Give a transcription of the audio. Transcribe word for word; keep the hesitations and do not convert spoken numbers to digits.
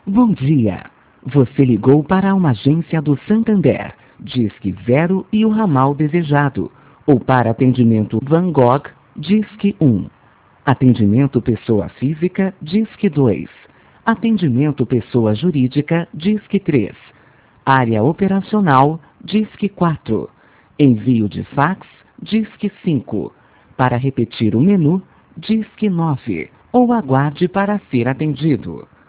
Bom dia. Você ligou para uma agência do Santander, Disque Zero e o ramal desejado. Ou para atendimento Van Gogh, Disque um. Atendimento pessoa física, Disque dois. Atendimento pessoa jurídica, Disque três. Área operacional, Disque quatro. Envio de fax, Disque cinco. Para repetir o menu, Disque nove. Ou aguarde para ser atendido.